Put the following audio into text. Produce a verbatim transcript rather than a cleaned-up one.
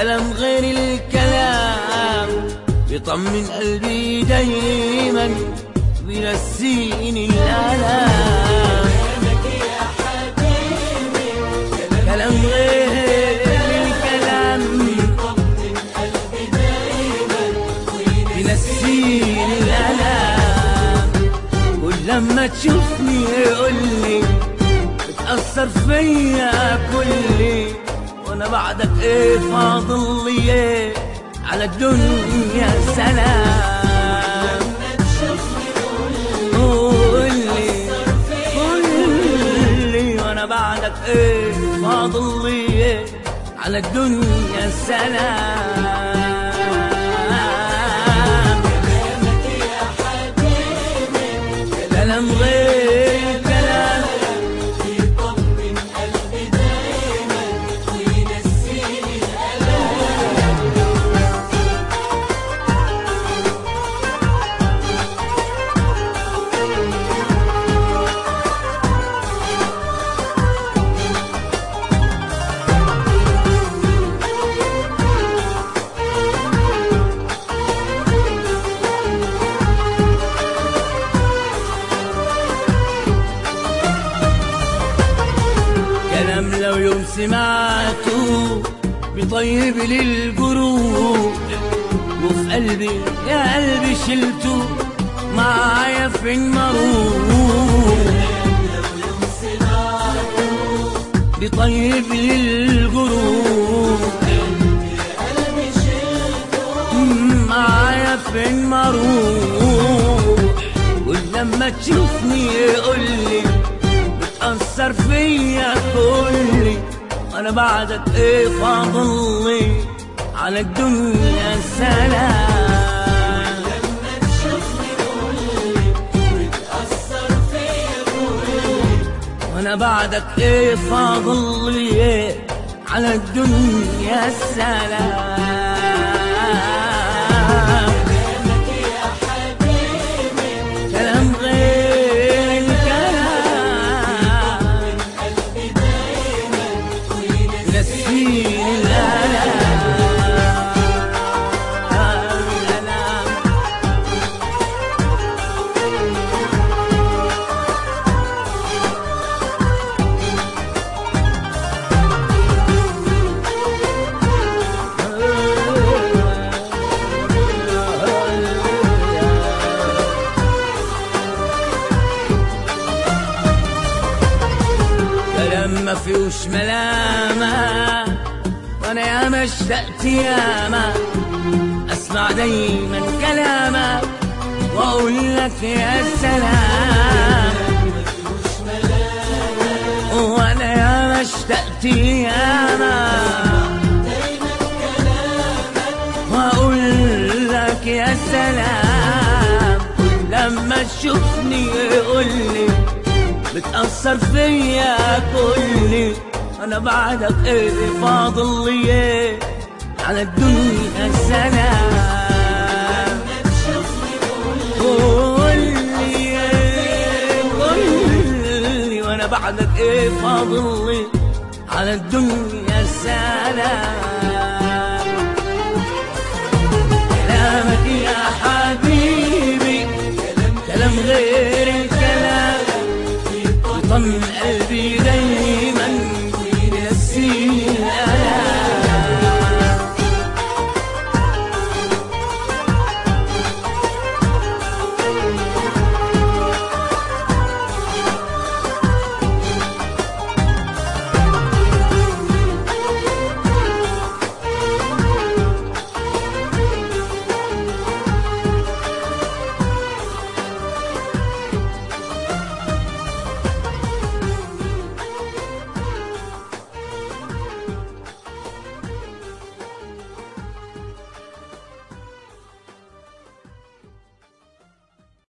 كلام غير الكلام بيطمن قلبي دايما وينسيني الآلام. كلام غير الكلام بيطمن قلبي دايما وينسيني الآلام. ولما تشوفني قولي بتأثر فيا كلي، وانا بعدك ايه فاضل لي ايه على الدنيا سلام. قولي قولي وانا بعدك ايه فاضل لي ايه على الدنيا سلام. كلام غير كلام بيطمن قلبي دايما وينسيني الآلام. كلام لو يوم سمعته بيطيب لي الجروح، وفي قلبي يا قلبي شلته معايا فين ما اروح. بيطيب لي الجروح معايا فين ما اروح. ولما تشوفني قولي بتأثر فيا كلي، انا بعدك ايه فاضل لي على الدنيا سلام. لما تشوفني قولي بتأثر فيا كلي، وانا بعدك ايه فاضل لي ايه على الدنيا سلام. كلام غير الكلام ينسيني الآلام. كلام ما فيهوش ملامة وانا ياما اشتقت ياما اسمع دايما كلامك واقول لك يا سلام. وانا ياما اشتقت ياما واقول لك يا سلام. لما تشوفني قولي بتأثر فيا كلي، انا بعدك ايه فاضل لي ايه على الدنيا سلام. قولي قولي وانا بعدك ايه فاضل لي على الدنيا سلام. كلامك يا حبيبي كلام غير